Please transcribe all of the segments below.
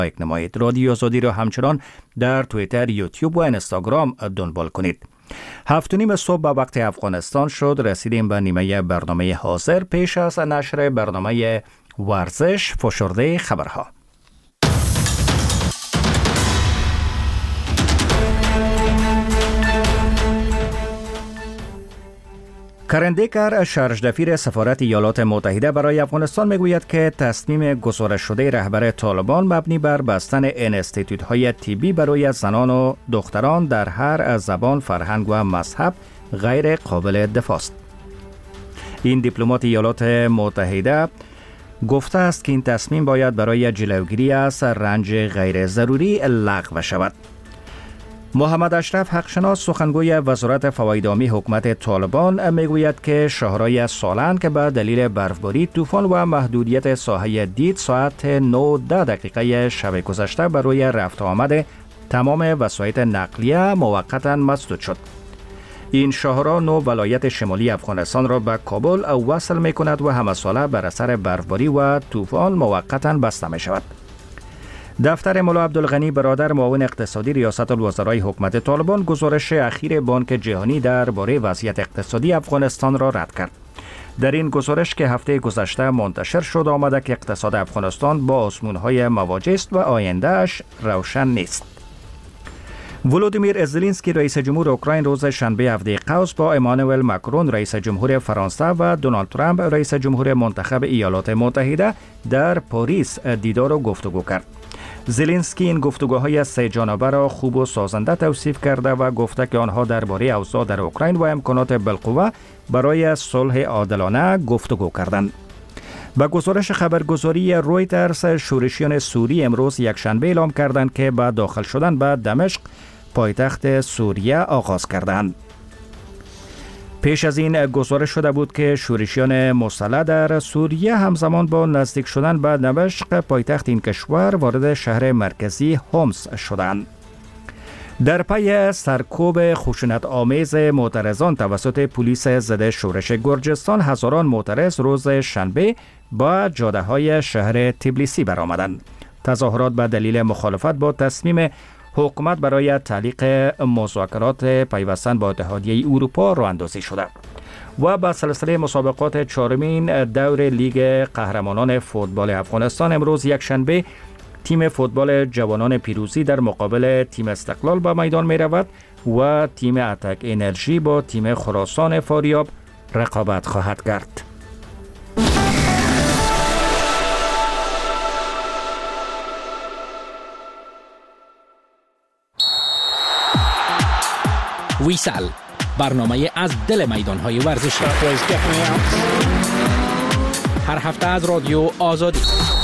لایک نمایید. رادیو آزادی را همچنان در توییتر، یوتیوب و اینستاگرام دنبال کنید. 7:30 صبح به وقت افغانستان شد. رسیدیم به نیمه برنامه حاضر. پیش از نشر برنامه ورزش، فشرده خبرها. کرندیکر، شرجدفیر سفارت ایالات متحده برای افغانستان، میگوید که تصمیم گزارش شده رهبر طالبان مبنی بر بستن انستیتوت‌های طبی برای زنان و دختران در هر زبان، فرهنگ و مذهب غیر قابل دفاع است. این دیپلمات ایالات متحده گفته است که این تصمیم باید برای جلوگیری از رنج غیر ضروری لغو شود. محمد اشرف حقشناس، سخنگوی وزارت فواید عامی حکومت طالبان، میگوید که شهرهای سالن که به دلیل برفباری، طوفان و محدودیت ساحه دید ساعت 9:10 شب گذشته برای رفت آمد تمام وسایل نقلیه موقتا مسدود شد. این شهرها 9 ولایت شمالی افغانستان را به کابل وصل می کند و همساله بر اثر برفباری و طوفان موقتا بسته می شود. دفتر مولا عبدالغنی برادر، معاون اقتصادی ریاست الوزرای حکومت طالبان، گزارش اخیر بانک جهانی درباره وضعیت اقتصادی افغانستان را رد کرد. در این گزارش که هفته گذشته منتشر شد آمده که اقتصاد افغانستان با آزمون‌های مواجه است و آینده‌اش روشن نیست. ولودیمیر زلنسکی، رئیس جمهور اوکراین، روز شنبه هفته قوس با امانوئل ماکرون، رئیس جمهور فرانسه، و دونالد ترامپ، رئیس جمهور منتخب ایالات متحده، در پاریس دیدار و گفتگو کرد. زلنسکی این گفتگوهای 3 جانبه را خوب و سازنده توصیف کرده و گفته که آنها درباره اوضاع در اوکراین و امکانات بالقوه برای صلح عادلانه گفتگو کردند. با گزارش خبرگزاری رویترز، شورشیان سوری امروز یکشنبه اعلام کردند که با داخل شدن به دمشق، پایتخت سوریه، آغاز کردند. پیش از این گزارش شده بود که شورشیان مسلح در سوریه همزمان با نزدیک شدن به دمشق، پایتخت این کشور، وارد شهر مرکزی حمص شدند. در پی سرکوب خشونت آمیز معترضان توسط پلیس ضد شورش گرجستان، هزاران معترض روز شنبه با جاده‌های شهر تبلیسی برآمدند. تظاهرات به دلیل مخالفت با تصمیم حکومت برای تعلیق مذاکرات پیوستن با اتحادیه اروپا راه اندازی شده و با سلسله مسابقات 4مین دور لیگ قهرمانان فوتبال افغانستان، امروز یکشنبه تیم فوتبال جوانان پیروزی در مقابل تیم استقلال به میدان می رود و تیم اتک انرژی با تیم خراسان فاریاب رقابت خواهد کرد. ویسال، برنامه از دل میدان‌های ورزشی، هر هفته از رادیو آزادی.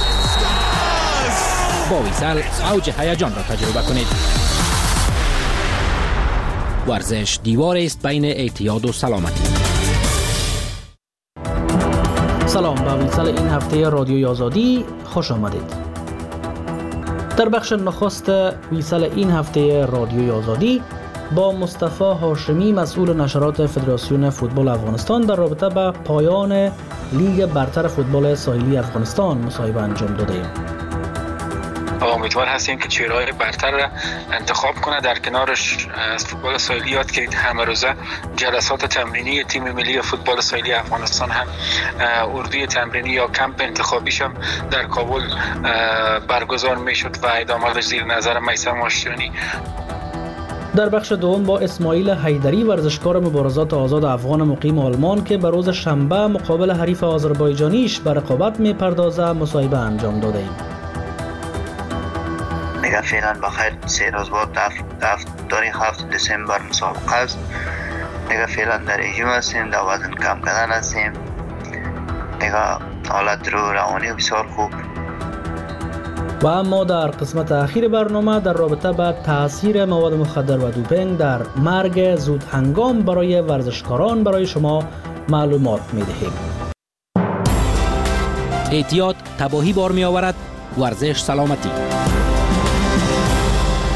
با ویسال اوج هیجان را تجربه کنید. ورزش دیواری است بین اعتیاد و سلامتی. سلام، به ویسال این هفته رادیوی آزادی خوش آمدید. در بخش نخست ویسال این هفته رادیوی آزادی با مصطفی هاشمی، مسئول نشرات فدراسیون فوتبال افغانستان، در رابطه با پایان لیگ برتر فوتبال ساحلی افغانستان مصاحبه انجام دادیم. امیدوار هستیم که چهره‌های برتر را انتخاب کنه. در کنارش از فوتبال ساحلی یاد کرد همه روزه جلسات تمرینی تیم ملی فوتبال ساحلی افغانستان هم اردوی تمرینی یا کمپ انتخابیش هم در کابل برگزار میشد و ادامه‌اش زیر نظر میثم آشتیانی. در بخش دوم با اسماعیل حیدری، ورزشکار مبارزات آزاد افغان مقیم آلمان که به روز شنبه مقابل حریف آذربایجانیش به رقابت میپردازه مصاحبه انجام داده ایم. دیگه فعلا بخیر 3 روز بعد داری 7 دسامبر مسابقه است. دیگه فعلا در رژیم هستیم، در وزن کم کردن هستیم. دیگه حالت روانی بسیار خوب. و اما در قسمت اخیر برنامه در رابطه با تاثیر مواد مخدر و دوپینگ در مرگ زود هنگام برای ورزشکاران برای شما معلومات می‌دهیم. اعتیاد تباهی بار می‌آورد، ورزش سلامتی.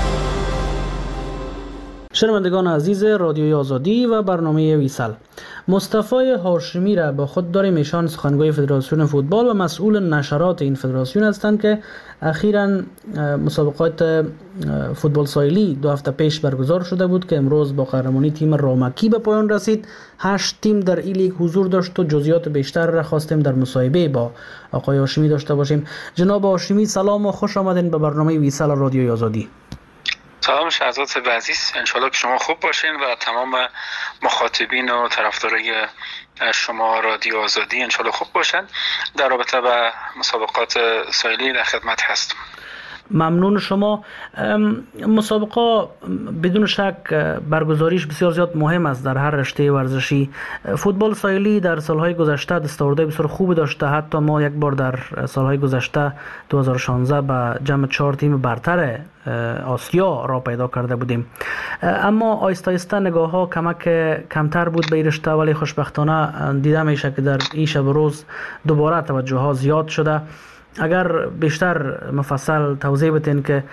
شنوندگان عزیز رادیوی آزادی و برنامه ویسال، مصطفی هاشمی را با خود داریم. ایشان سخنگوی فدراسیون فوتبال و مسئول نشرات این فدراسیون هستند که اخیراً مسابقات فوتبال ساحلی 2 هفته پیش برگزار شده بود که امروز با قهرمانی تیم رامکی به پایان رسید. 8 تیم در این لیگ حضور داشت و جزئیات بیشتر را خواستیم در مصاحبه با آقای هاشمی داشته باشیم. جناب هاشمی سلام و خوش آمدین به برنامه ویسال رادیوی آزادی. سلام شهزاد عزیز، انشالله که شما خوب باشین و تمام مخاطبین و طرفدارای شما رادیو آزادی انشالله خوب باشن. در رابطه با مسابقات ساحلی در خدمت هستم. ممنون شما. مسابقه بدون شک برگزاریش بسیار زیاد مهم است در هر رشته ورزشی. فوتبال ساحلی در سالهای گذشته دستاوردهای بسیار خوبی داشته. حتی ما یک بار در سالهای گذشته 2016 به جمع 4 تیم برتر آسیا را پیدا کرده بودیم، اما آیسته آیسته نگاه ها کمتر بود به این رشته، ولی خوشبختانه دیده میشه که در این شب روز دوباره توجه ها زیاد شده. اگر بیشتر مفصل توضیح بدین که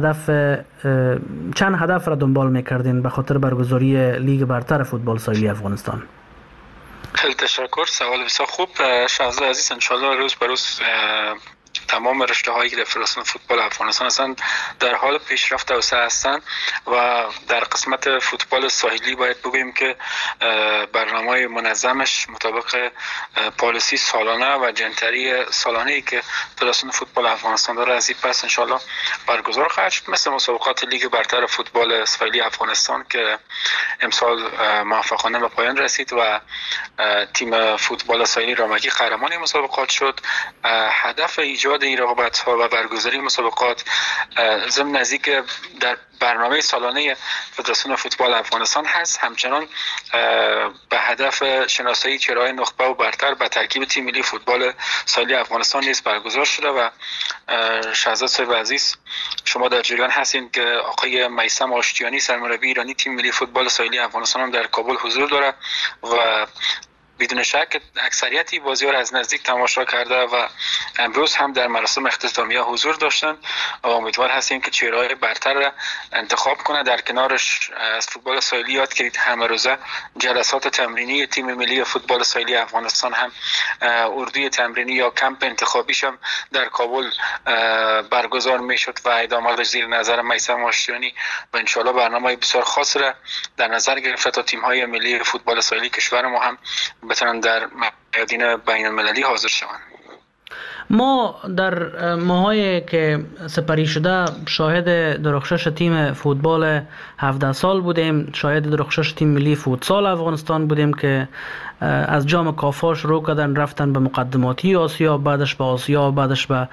چند هدف را دنبال میکردین به خاطر برگزاری لیگ برتر فوتبال ساحلی افغانستان؟ خیلی تشکر، سوال بسیار خوب شهزاد عزیز. انشالله روز به روز تمام رشته هایی که در فدراسیون فوتبال افغانستان هستند در حال پیشرفت و توسعه هستند و در قسمت فوتبال ساحلی باید بگوییم که برنامه منظمش مطابق پالیسی سالانه و جنتری سالانه‌ای که فدراسیون فوتبال افغانستان داره از این پس انشالله برگزار خواهد شد، مثل مسابقات لیگ برتر فوتبال ساحلی افغانستان که امسال موفقانه به پایان رسید و تیم فوتبال ساحلی رامکی قهرمان مسابقات شد. هدف ایجاد این رقابت‌ها و برگزاری مسابقات ضمن نزدیک در برنامه سالانه فدراسیون فوتبال افغانستان هست، همچنان به هدف شناسایی چهره‌های نخبه و برتر به ترکیب تیم ملی فوتبال ساحلی افغانستان نیز برگزار شده و شهزاد صاحب عزیز شما در جریان هستین که آقای میثم آشتیانی سرمربی ایرانی تیم ملی فوتبال ساحلی افغانستان هم در کابل حضور داره و بدون شک اکثریتی بازی را از نزدیک تماشا کرده و امروز هم در مراسم اختتامیه حضور داشتن و امیدوار هستیم که چهره‌های برتر را انتخاب کنه. در کنارش از فوتبال ساحلی یاد گرفت همه روزه جلسات تمرینی تیم ملی فوتبال ساحلی افغانستان هم اردوی تمرینی یا کمپ انتخابیش هم در کابل برگزار میشد و ادامه زیر نظر میثم آشتیانی و ان شاءالله برنامه بسیار خاص را در نظر گرفته تا تیم‌های ملی فوتبال ساحلی کشور ما هم بتونن در میادین بین المللی حاضر شوند. ما در ماهایی که سپری شده شاهد درخشش تیم فوتبال 17 سال بودیم، شاهد درخشش تیم ملی فوتسال افغانستان بودیم که از جام کافا شروع کردن رفتن به مقدماتی آسیا، بعدش به آسیا، بعدش به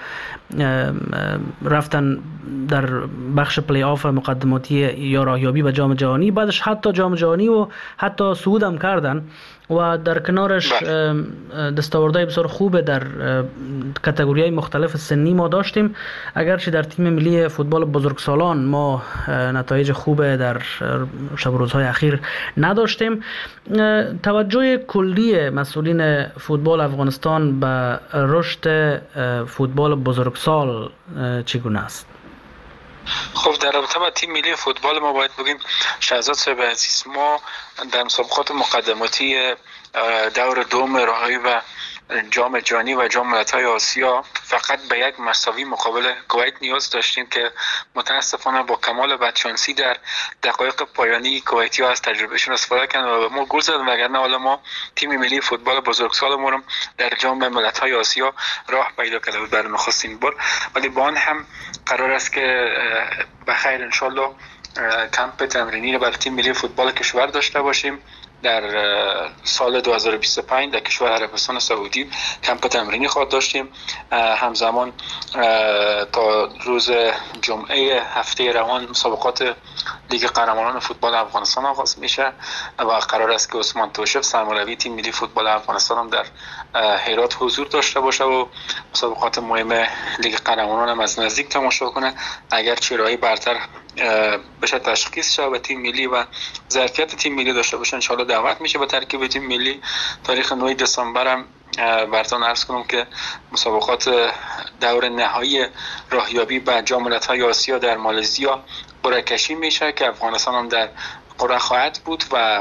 رفتن در بخش پلی آف مقدماتی یا راهیابی به جام جهانی، بعدش حتی جام جهانی و حتی صعود هم کردن و در کنارش دستاوردهای بسیار خوب در کاتگوری‌های مختلف سنی ما داشتیم. اگرچه در تیم ملی فوتبال بزرگسالان ما نتایج خوب در شب و روزهای اخیر نداشتیم. توجه کلی مسئولین فوتبال افغانستان به رشد فوتبال بزرگسال چگونه است؟ خب در رابطه با تیم ملی فوتبال ما باید بگیم شهزاد صاحب عزیز ما در مسابقات مقدماتی دور دوم راهی و جام جهانی و جام ملت‌های آسیا فقط به یک مساوی مقابل کویت نیاز داشتیم که متاسفانه با کمال بدشانسی در دقایق پایانی کویتی‌ها از تجربهشون استفاده کردن و ما گل زدن، وگرنه حالا ما تیم ملی فوتبال بزرگسال ما رو در جام ملت‌های آسیا راه پیدا کرده بود برای نخستین بار. ولی با آن هم قرار است که بخیر ان شاءالله کمپ تمرینی رو برای تیم ملی فوتبال کشور داشته باشیم. در سال 2025 در کشور عربستان سعودی کمپ تمرینی خواهد داشتیم. همزمان تا روز جمعه هفته روان مسابقات لیگ قهرمانان فوتبال افغانستان آغاز میشه و قرار است که عثمان توشف سرمربی تیم ملی فوتبال افغانستان هم در هرات حضور داشته باشه و مسابقات مهم لیگ قهرمانان هم از نزدیک تماشا کنه. اگر چهره‌های برتر بشه تشخیص شه و تیم ملی و ظرفیت تیم ملی داشته باشه ان شاءالله دعوت میشه به ترکیب تیم ملی. تاریخ 9 دسامبر هم براتون عرض کنم که مسابقات دور نهایی راهیابی به جام ملت‌های آسیا در مالزیا قرعه کشی میشه که افغانستان هم در قرعه خواهد بود و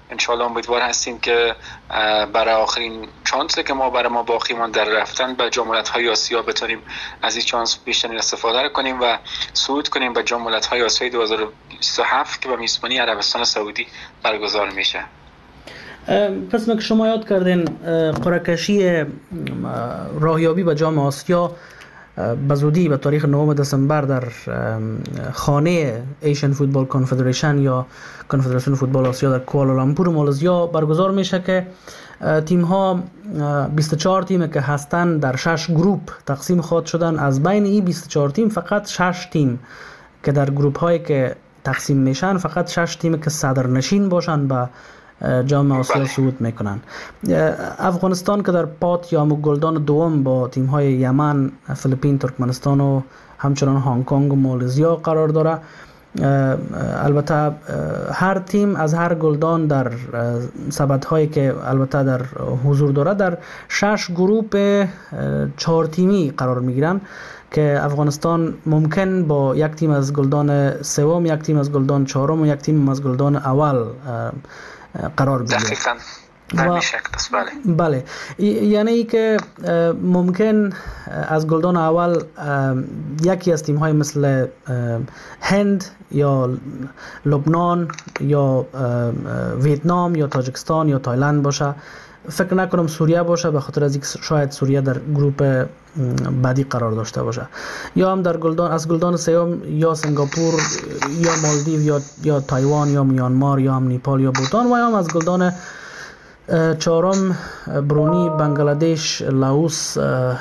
انشالله امیدوار هستیم که برای آخرین چانسی که برای ما باقی مانده در رفتن به جام ملت‌های آسیا بتونیم از این چانس بیشتر استفاده کنیم و صعود کنیم به جام ملت‌های آسیا 2027 که به میزبانی عربستان سعودی برگزار میشه. قسمی که شما یاد کردین قرعه کشی راهیابی به جام آسیا به زودی به تاریخ 9 دسامبر در خانه ایشن فوتبال کنفدریشن یا کنفدراسیون فوتبال آسیا در کوالالامپور مالزیا برگزار میشه که تیم ها 24 تیم که هستند در 6 گروپ تقسیم خواهد شدن. از بین این 24 تیم فقط 6 تیم که در گروپ هایی که تقسیم میشن، فقط 6 تیم که صدرنشین باشن به جام آسیا صعود میکنن. افغانستان که در پات یا گلدان دوم با تیم های یمن، فیلیپین، ترکمنستان و همچنان هنگ کنگ و مالزیا قرار داره. البته هر تیم از هر گلدان در سبد هایی که البته در حضور داره در 6 گروپ 4 تیمی قرار میگیرن که افغانستان ممکن با یک تیم از گلدان سوم، یک تیم از گلدان چهارم و یک تیم از گلدان اول قرار بگیره. دقیقاً در شکل است. بله، یعنی که ممکن از گلدان اول یکی از تیم های مثل هند یا لبنان یا ویتنام یا تاجیکستان یا تایلند باشه. فکر نکنم سوریه باشه، به خاطر از اینکه شاید سوریه در گروپ بعدی قرار داشته باشه. یا هم در گلدان از گلدان سوم یا سنگاپور یا مالدیو یا تایوان یا میانمار یا هم نیپال یا بوتان، و یا هم از گلدان چهارم برونی، بنگلادش، لاوس،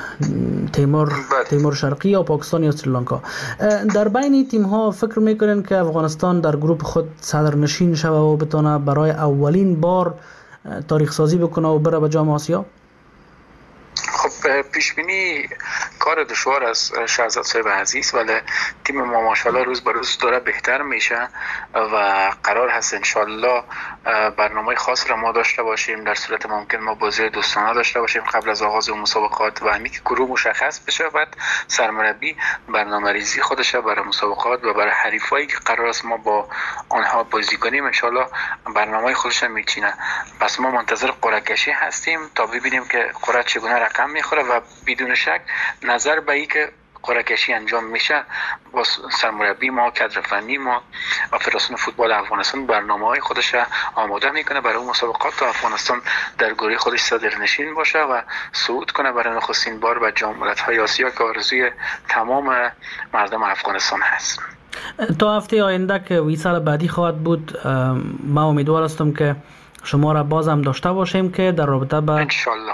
تیمور شرقی یا پاکستان یا سریلانکا. در بین تیم ها فکر میکنین که افغانستان در گروپ خود صدرنشین شوه و بتونه برای اولین بار تاریخ سازی بکنه و بره به جام آسیا؟ خب پیش بینی کار دشوار از شهزاد صاحب عزیز، ولی تیم ما ماشاءالله روز به روز داره بهتر میشه و قرار هست انشالله برنامه خاص را ما داشته باشیم. در صورت ممکن ما بازی دوستانه داشته باشیم قبل از آغاز مسابقات و همین که گروه مشخص بشه، بعد سرمربی برنامه ریزی خودش برای مسابقات و برای حریفایی که قرار است ما با آنها بازی کنیم انشالله برنامه خودش میچینه. پس ما منتظر قرعه کشی هستیم تا ببینیم که قرعه چگونه رقم میخوره و بدون شک نظر به این که قرعه کشی انجام میشه با سرمربی ما، کادر فنی ما و فدراسیون فوتبال افغانستان برنامه‌های خودش آماده میکنه برای اون مسابقات تا افغانستان در گروه خودش صدرنشین باشه و صعود کنه برای نخستین بار به جام ملت‌های آسیا که آرزوی تمام مردم افغانستان هست. تا هفته آینده که ویسال بعدی خواهد بود، ما امیدوار هستم که شما را باز هم داشته باشیم که در رابطه با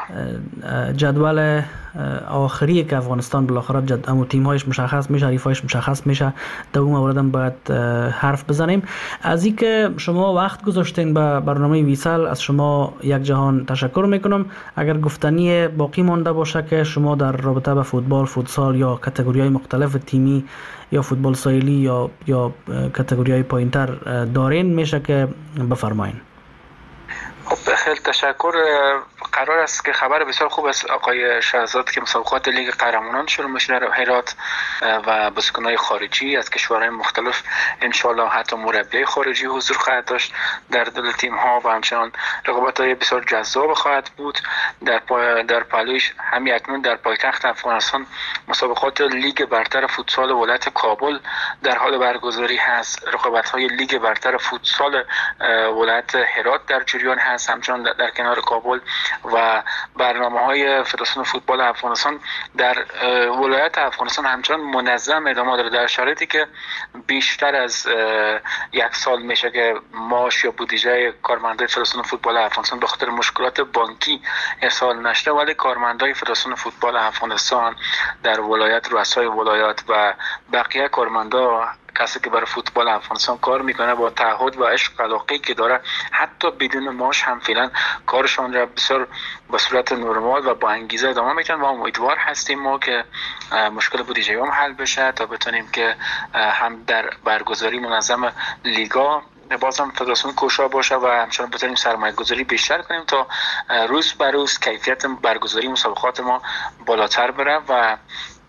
جدول آخری که افغانستان بالاخره اما تیم هایش مشخص میشه، حریف هایش مشخص میشه، در اون مورد هم باید حرف بزنیم. از این که شما وقت گذاشتین به برنامه ویسال از شما یک جهان تشکر میکنم. اگر گفتنی باقی مانده باشه که شما در رابطه با فوتبال، فوتسال یا کاتگوری های مختلف تیمی یا فوتبال ساحلی یا کاتگوری های پایینتر دارین، میشه که بفرمایین. خب خیلی تشکر. قرار است که خبر بسیار خوب است آقای شهزاد که مسابقات لیگ قهرمانان شروع میشه در هرات و بازیکن‌های خارجی از کشورهای مختلف انشالله حتی مربیای خارجی حضور خواهد داشت در دل تیم ها و همچنان رقابت‌های بسیار جذاب خواهد بود. در پهلویش همین اکنون در پایتخت افغانستان مسابقات لیگ برتر فوتسال ولایت کابل در حال برگزاری هست. رقابت‌های لیگ برتر فوتسال ولایت هرات در جریان هست همچنان در کنار کابل و برنامه‌های فدراسیون فوتبال افغانستان در ولایت افغانستان همچنان منظم ادامه داره در شرایطی که بیشتر از یک سال میشه که معاش یا بودجه کارمندای فدراسیون فوتبال افغانستان به خاطر مشکلات بانکی ارسال نشده، ولی کارمندای فدراسیون فوتبال افغانستان در ولایت، رؤسای ولایات و بقیه کارمندا، کسی که برای فوتبال افغانستان کار میکنه با تعهد و عشق و علاقه‌ای که داره حتی بدون معاش هم فعلا کارشان را بسیار به صورت نرمال و با انگیزه ادامه میدن و امیدوار هستیم ما که مشکل بودجه هم حل بشه تا بتونیم که هم در برگزاری منظم لیگا بازم فدراسیون کوشا باشه و همچنان بتونیم سرمایه گذاری بیشتر کنیم تا روز به روز کیفیت برگزاری مسابقات ما بالاتر بره و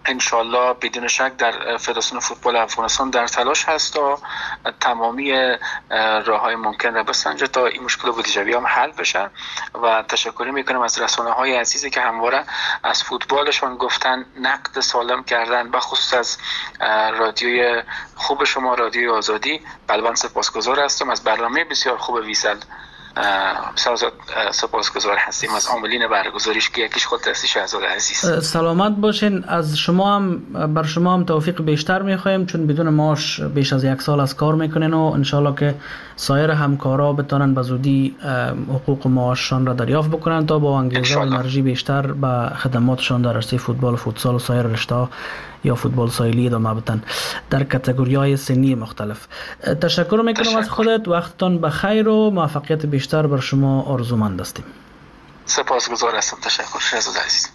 انشالله بدون شک در فدراسیون فوتبال افغانستان در تلاش هست تا تمامی راههای ممکن را بسنجه تا این مشکل بودجوی هم حل بشه. و تشکر میکنم از رسانه‌های عزیزی که همواره از فوتبالشون گفتن، نقد سالم کردن، بخصوص از رادیوی خوب شما، رادیوی آزادی. قلباً سپاسگزار هستم از برنامه بسیار خوب ویسل. سپاسگزار هستیم از عاملین برگزاریش که یکیش خود هستی شهزاده عزیز. سلامت باشین. از شما هم بر شما هم توفیق بیشتر میخوایم، چون بدون معاش بیش از 1 سال از کار میکنین و انشالله که سایر همکارا بتونن به زودی حقوق معاششان را دریافت بکنن تا با انگیزه و انرژی بیشتر به خدماتشان در عرصه فوتبال و فوتسال و سایر رشته یا فوتبال ساحلی ادامه بدن در کاتگوری‌های سنی مختلف. تشکر میکنم از خودت، وقتتان بخیر و موفقیت بیشتر بر شما آرزومند هستیم. سپاسگزار هستم. تشکر شهزاده عزیز.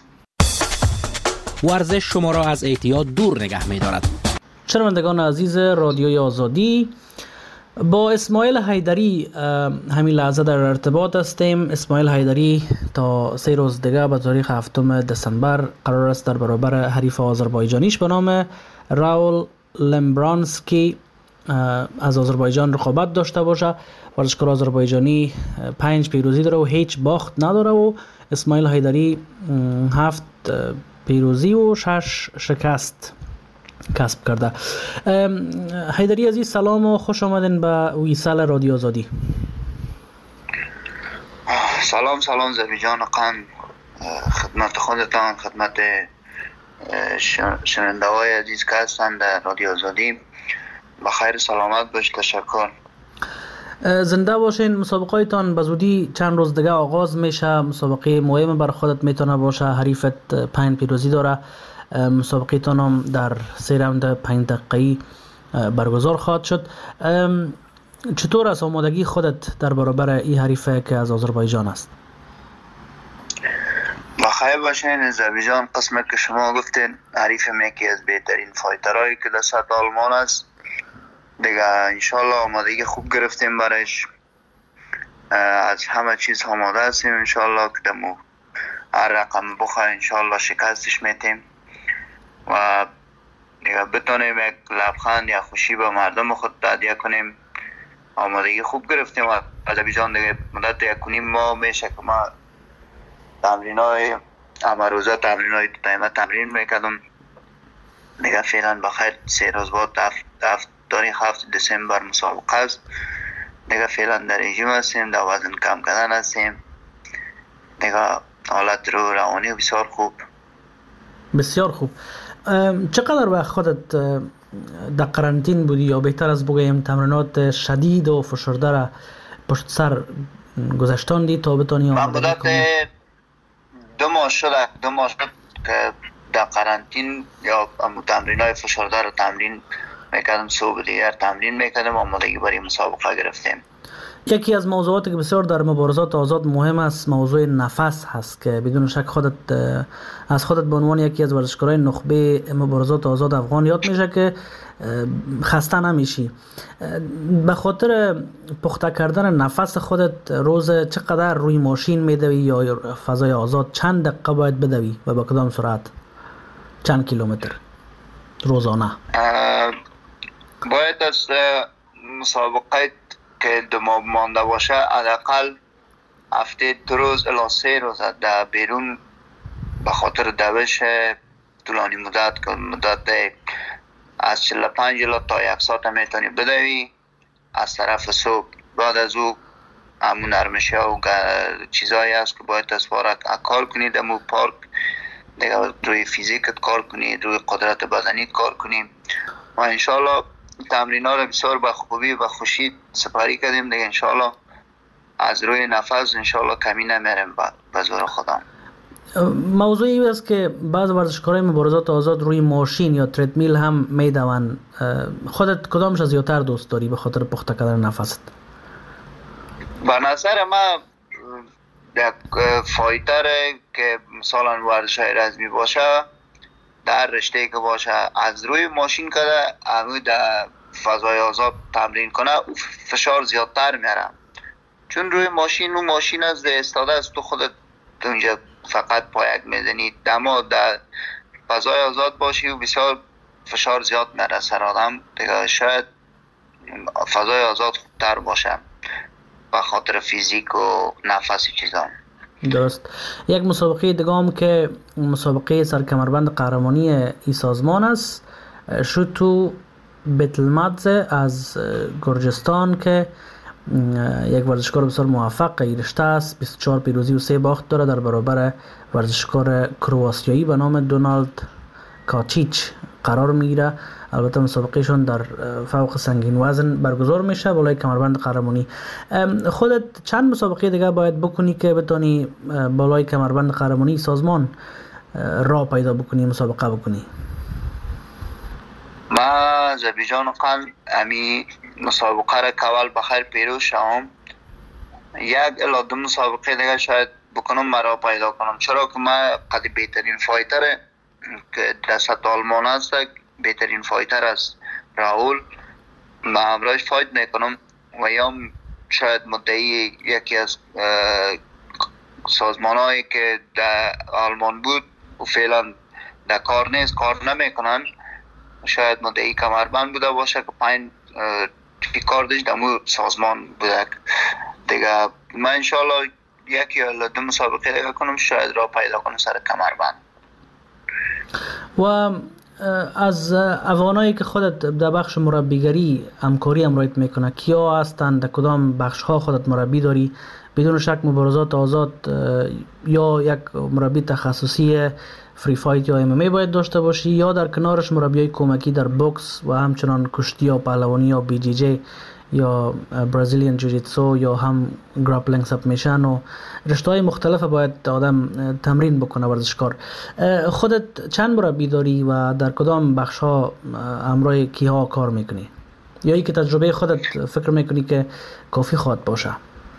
ورزش شما را از اعتیاد دور نگه می‌دارد. شنوندگان عزیز رادیوی آزادی، با اسماعیل حیدری همین لحظه در ارتباط هستیم. اسماعیل حیدری تا 3 روز دیگه به تاریخ 7 دسامبر قرار است در برابر حریف آذربایجانیش به نام راول لمبرانسکی از آذربایجان رقابت داشته باشه. ورزشکار آذربایجانی 5 پیروزی داره و هیچ باخت نداره و اسماعیل حیدری 7 پیروزی و 6 شکست کسب کرده. حیدری عزیز سلام و خوش آمدین به ویسال رادیو آزادی. سلام زبی جان قند، خدمت خودتان، خدمت شنونده های عزیز که هستن در رادیو آزادی. بخیر سلامت باش. تشکر. زنده باشین. مسابقه تان به زودی چند روز دیگه آغاز میشه. مسابقه مهم بر خودت میتونه باشه. حریفت 5 پیروزی داره. مسابقه تان هم در 3 راوند 5 دقیقه‌ای برگزار خواهد شد. چطور است آمادگی خودت در برابر این حریفه که از آذربایجان است؟ بخیر باشین زبی جان. قسمت که شما گفتین حریف یکی از بهترین فایترهایی که در سطح آلمان است دیگه. انشالله آمادگی خوب گرفتیم برش، از همه چیز آماده هستیم. انشالله که دمو هر رقم بخواه انشالله شکستش میتیم و دیگه بتونیم یک لبخند یا خوشی به مردم خود تهدیه کنیم. آمادگی خوب گرفتیم و زبی جان دیگه مدت 1.5 ماه میشه که ما تمرینای همه روزه تمرینای دائما تمرین میکردم دیگه. فعلا بخیر 3 روز بعد تاریخ 7 دسامبر مسابقه است دیگه. فعلا در رژیم هستیم، در وزن کم کردن هستیم دیگه. حالت روانی بسیار خوب. بسیار خوب. چقدر وقت خودت در قرنطین بودی یا بهتر از بگویم تمرینات شدید و فشرده را پشت سر گذشتاندی تا بتونی آمادگی کنی؟ من مدت 2 ماه شد که در قرنطین یا تمرینات فشرده را تمرین میکردم، صبح دیگر تمرین میکردم، آمادگی برای مسابقه گرفتیم. یکی از موضوعاتی که بسیار در مبارزات آزاد مهم است موضوع نفس هست که بدون شک از خودت به عنوان یکی از ورزشکارای نخبه مبارزات آزاد افغان یاد میشه که خسته نمیشی. به خاطر پخته کردن نفس خودت روز چقدر روی ماشین میدوی یا فضای آزاد چند دقیقه باید بدوی و با کدام سرعت؟ چند کیلومتر روزانه؟ باید از مسابقه که 2 ماه مانده باشه حداقل هفته 2 روز الی 3 روز در بیرون به خاطر دوش طولانی مدت که مدت از 45 تا 1 ساعت میتونی بدوی از طرف صبح. بعد از او همون نرمشی ها و چیزایی هست که باید از بارک کار کنید، همون پارک دیگه روی فیزیکت کار کنید، روی قدرت بدنیت کار کنیم و انشالله تمرین ها رو بسیار به خوبی و خوشی سپاری کردیم دیگه. انشالله از روی نفس انشالله کمی نمیرم به زور خودم. موضوعی است که بعض ورزشکارای مبارزات آزاد روی ماشین یا تردمیل هم میدون. خودت کدامش از زیادتر دوست داری به خاطر پخته کردن نفست؟ به نظر من یک فایتر که مثلا ورزشای رزمی باشه در رشته که باشه از روی ماشین که در فضای آزاد تمرین کنه فشار زیادتر میاره، چون روی ماشین از استاده است، تو خودت اونجا فقط پایک میزنی، دما در فضای آزاد باشی و بسیار فشار زیاد نره سر آدم دیگه، شاید فضای آزاد خوبتر باشه به خاطر فیزیک و نفس چیزا. درست. یک مسابقه دیگه هم که مسابقه سرکمربند قهرمانی این سازمان است، شوتو بیتلمادزه از گرجستان که یک ورزشکار بسیار موفق این رشته است. 24 پیروزی و 3 باخت داره در برابر ورزشکار کرواسیایی به نام دونالد کاچیچ قرار میگیره. البته مسابقهشون در فوق سنگین وزن برگزار میشه بالای کمربند قهرمانی. خودت چند مسابقه دیگه باید بکنی که بتونی بالای کمربند قهرمانی سازمان راه پیدا بکنی، مسابقه بکنی؟ ما زبیجان قند امی مسابقه را کول بخیر پیروز شوم. یک الا دو مسابقه دیگه شاید بکنم مرا پیدا کنم، چرا که ما قد بهترین فایتر که در سطح آلمان است، بهترین فایتر است راول، ما همراهش فایت میکنم و یا شاید مدعی یکی از سازمان هایی که در آلمان بود و فعلا در کار نیست، کار نمیکنن، شاید مدعی کمربند بوده باشه که پایین کار داشت دمو سازمان بوده دیگه. من انشاءالله یکی یا دو مسابقه دیگه کنم، شاید را پیدا کنم سر کمربند. و از افغانایی که خودت در بخش مربیگری همکاری امرایت میکنه کیا هستند؟ در کدام بخش ها خودت مربی داری؟ بدون شک مبارزات آزاد یا یک مربی تخصصی فری فایت یا ام ام باید داشته باشی، یا در کنارش مربیای کمکی در بوکس و همچنان کشتی یا پهلوانی یا بی جی جی یا برازیلیان جوجیتسو یا هم گراپلینگ سبمیشن و رشته‌های مختلف باید آدم تمرین بکنه ورزشکار. خودت چند مربی داری و در کدام بخش ها همراه کیها کار میکنی؟ یا ای که تجربه خودت فکر میکنی که کافی خواهد باشه؟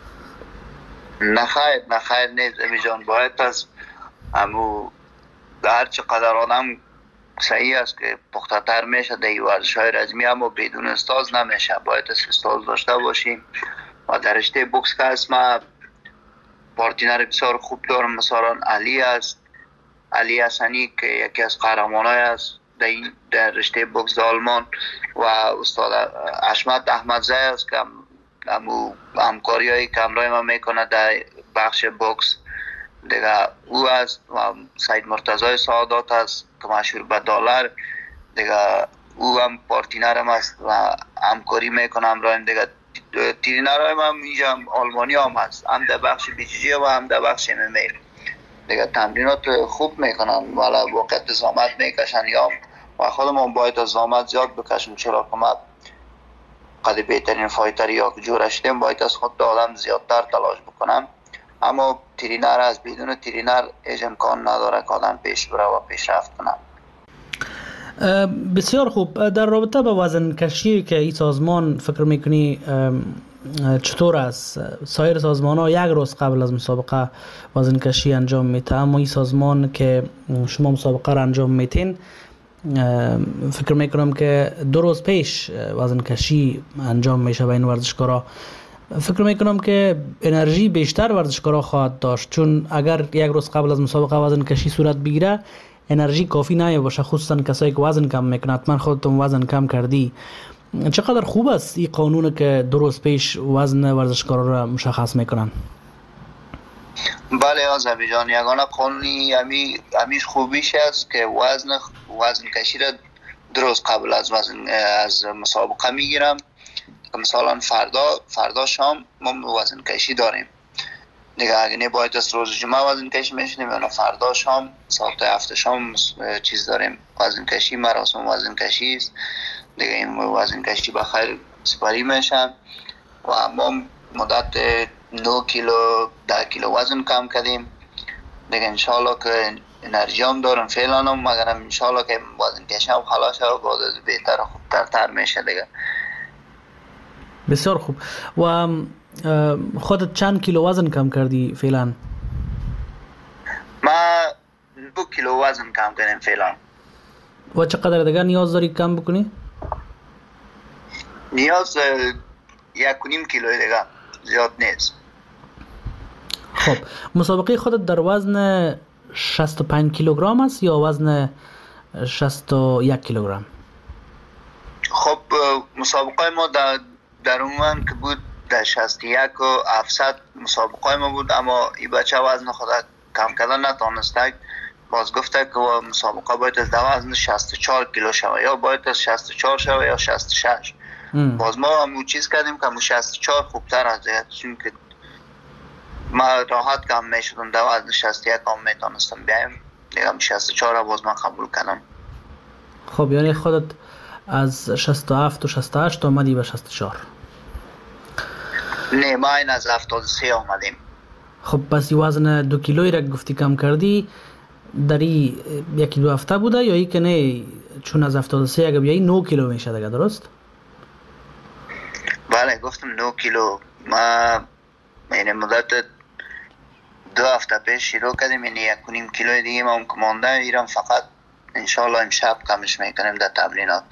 نخیر نیست امی جان، باید از امو هر چقدر آدم صحیح است که پخته تر میشه در این ورزش های رزمی، اما بدون استاز نمیشه، باید استاز داشته باشیم. و در رشته بوکس که هست ما پارتینر بسیار خوب دارم، مثلا علی حسنی که یکی از قهرمانای است در رشته بوکس آلمان، و استاد حشمت احمدزی است که همکاری هایی که همراه ما میکنه در بخش بوکس دیگه. او است و سید مرتضی سعادت است که مشهور به دلار دیگه، او هم پارتینرم است و همکاری میکنه همراه دیگه. ترینرهای هم اینجا آلمانی هم هست، هم در بخش بی جی جی و هم در بخش ام ام ای دیگه. تمرینات خوب میکنن ولی وقت زحمت میکشن یا و خودمون باید از زحمت زیاد بکشیم، چرا که ما قد بهترین فایتر یا که جور شدیم باید از خود آدم زیادتر تلاش بکنم. اما ترینر از بدون ترینر هیچ امکان نداره که آدم پیش بره و پیشرفت کنه. بسیار خوب. در رابطه با وزن کشی که این سازمان فکر میکنی چطور است؟ سایر سازمان ها یک روز قبل از مسابقه وزن کشی انجام میده، اما این سازمان که شما مسابقه را انجام میتین فکر میکنم که 2 روز پیش وزن کشی انجام میشه و این ورزشکارا فکر میکنم که انرژی بیشتر ورزشکارا خواهد داشت، چون اگر یک روز قبل از مسابقه وزن کشی صورت بگیره انرژی کافی نه باشه، خصوصا کسایی که وزن کم میکنن. حتما خودتون وزن کم کردی. چقدر خوب است این قانون که 2 روز پیش وزن ورزشکارا را مشخص میکنن؟ بله آزمی جان، یگانه قانونی همیش خوبیش است که وزن کشی را 2 روز قبل از مسابقه میگیرم. مثلا فردا شام ما وزن کشی داریم دیگه، اگه نباید از روز جمعه وزن کشی میشنیم یا فردا شام ساعت 7 شام چیز داریم وزن کشی، مراسم وزن کشی است دیگه. این وزن کشی بخیر سپاری میشن و ما مدت 9 کیلو 10 کیلو وزن کم کردیم دیگه. انشالله که انرژی هم دارم فعلا هم، مگرم انشالله که وزن کشی هم خلاص شه و بعد بهتر و خوبتر میشه دیگه. بسیار خوب. و خودت چند کیلو وزن کم کردی فعلا؟ ما 2 کیلو وزن کم کردم فعلا. و چقدر دیگه نیاز داری کم بکنی؟ نیاز 1.5 کیلو دیگه، زیاد نیست. خب مسابقه خودت در وزن 65 کیلوگرم است یا وزن 61 کیلوگرم. خب مسابقه ما در عموم که بود در 61 و 700 مسابقه ما بود، اما این بچه وزن خود کم کردن نتانسته. باز گفته که مسابقه باید از وزن 64 کیلو شوه، یا باید از 64 شوه یا 66. باز ما همون چیز کردیم که همون 64 خوبتر از دیگه، چون که ما راحت کم میشدم در وزن 61 هم میتونستم بیایم دیگه. هم 64 را باز من قبول کردم. خب یعنی خودت از 67 و 68 آمدی به 64؟ نه، ما این از 73 آمدیم. خب پس وزن 2 کیلویی را گفتی کم کردی، داری یکی دو هفته بوده یا ای که نه؟ چون از 73 اگه بیایی 9 کیلو میشه دیگه، درست؟ بله گفتم 9 کیلو. ما این مدت 2 هفته پیش شروع کردیم، یعنی 1.5 کیلو دیگه ما هم کمانده ایران، فقط انشالله امشب کمش میکنیم در تمرینات.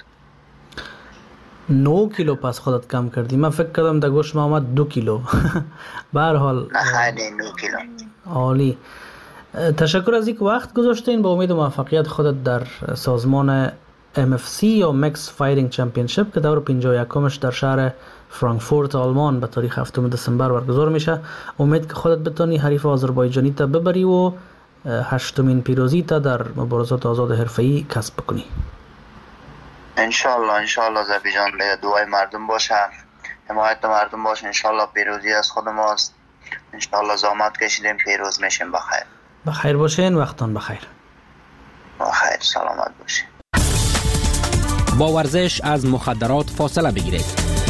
9 کیلو پس خودت کم کردی؟ من فکر کردم در گوش ما آمد 2 کیلو. به هر حال نه خیلی 9 کیلو. عالی. تشکر از اینکه وقت گذاشتین. با امید موفقیت خودت در سازمان MFC یا مکس فایرینگ چمپیونشیپ که دور 51مش در شهر فرانکفورت آلمان به تاریخ 7 دسامبر برگزار میشه. امید که خودت بتونی حریف آذربایجانی تا ببری و 8مین پیروزی تا در مبارزات آزاد حرفه‌ای کسب کنی. انشالله زبی جان، به دعای مردم باشه، حمایت مردم باشه. انشالله پیروزی از خود ماست. انشالله زحمت کشیدیم، پیروز میشیم. بخیر. بخیر باشین، وقتان بخیر. بخیر، سلامت باشین. با ورزش از مخدرات فاصله بگیرید.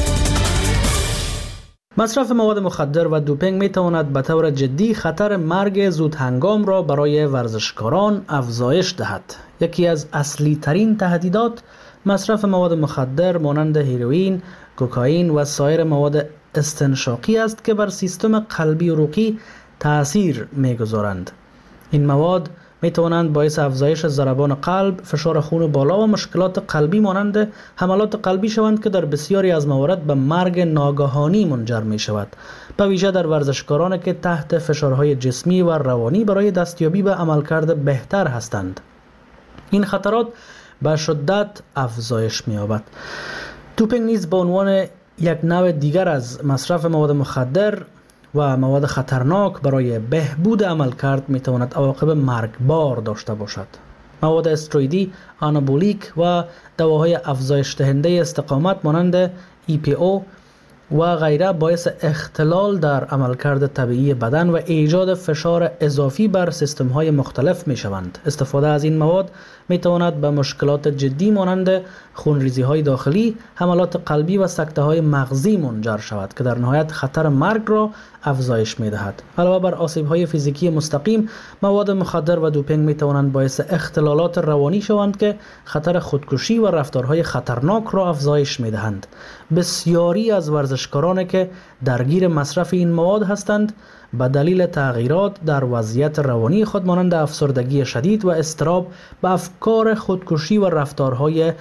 مصرف مواد مخدر و دوپینگ می تواند به طور جدی خطر مرگ زود هنگام را برای ورزشکاران افزایش دهد. یکی از اصلی ترین تهدیدات مصرف مواد مخدر مانند هیروئین، کوکائین و سایر مواد استنشاقی است که بر سیستم قلبی عروقی تأثیر می‌گذارند. این مواد می توانند باعث افزایش ضربان قلب، فشار خون بالا و مشکلات قلبی مانند حملات قلبی شوند که در بسیاری از موارد به مرگ ناگهانی منجر می شود. به ویژه در ورزشکارانی که تحت فشارهای جسمی و روانی برای دستیابی به عملکرد بهتر هستند. این خطرات به شدت افزایش می یابد. دوپینگ نیز به عنوان یک نوع دیگر از مصرف مواد مخدر و مواد خطرناک برای بهبود عملکرد می تواند عواقب مرگبار داشته باشد. مواد استروئیدی، آنابولیک و دواهای افزایش دهنده استقامت مانند EPO و غیره باعث اختلال در عملکرد طبیعی بدن و ایجاد فشار اضافی بر سیستم‌های مختلف می‌شوند. استفاده از این مواد می‌تواند به مشکلات جدی مانند خونریزی‌های داخلی، حملات قلبی و سکته‌های مغزی منجر شود که در نهایت خطر مرگ را افزایش می‌دهد. علاوه بر آسیب‌های فیزیکی مستقیم، مواد مخدر و دوپینگ می‌توانند باعث اختلالات روانی شوند که خطر خودکشی و رفتارهای خطرناک را افزایش می‌دهند. بسیاری از ورزشکارانی که درگیر مصرف این مواد هستند به دلیل تغییرات در وضعیت روانی خود مانند افسردگی شدید و اضطراب به افکار خودکشی و رفتارهای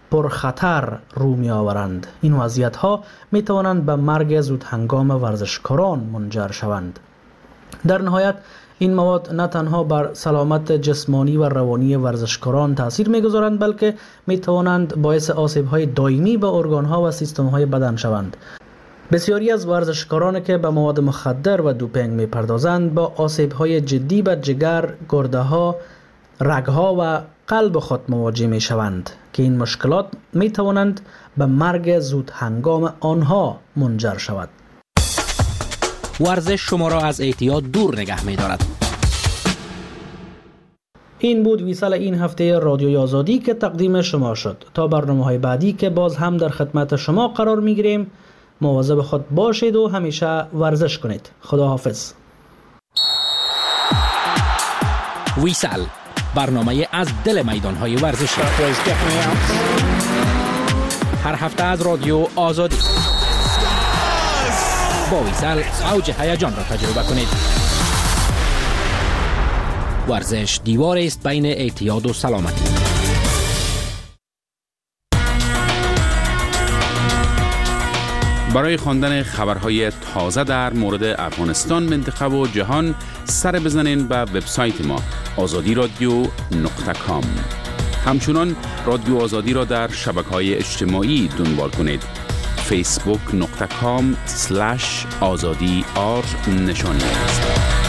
پرخطر رو می آورند. این وضعیت‌ها می توانند به مرگ زود هنگام ورزشکاران منجر شوند. در نهایت این مواد نه تنها بر سلامت جسمانی و روانی ورزشکاران تاثیر می‌گذارند بلکه می‌توانند باعث آسیب‌های دائمی به ارگان‌ها و سیستم‌های بدن شوند. بسیاری از ورزشکارانی که به مواد مخدر و دوپینگ می‌پردازند با آسیب‌های جدی به جگر، گرده‌ها، رگ‌ها و قلب خود مواجه می‌شوند که این مشکلات می‌توانند به مرگ زود هنگام آنها منجر شود. ورزش شما را از اعتیاد دور نگه می دارد. این بود ویسال این هفته رادیوی آزادی که تقدیم شما شد. تا برنامه‌های بعدی که باز هم در خدمت شما قرار می گیریم، مواظب خود باشید و همیشه ورزش کنید. خدا حافظ. ویسال، برنامه از دل میدان‌های ورزشی. هر هفته از رادیو آزادی. با ویسال اوج هیجان را تجربه کنید. ورزش دیوار است بین اعتیاد و سلامتی. برای خواندن خبرهای تازه در مورد افغانستان، منطقه و جهان سر بزنین به وبسایت ما azadi radio.com. همچنان رادیو آزادی را در شبکه‌های اجتماعی دنبال کنید. facebook.com/azadi_r نشانی است.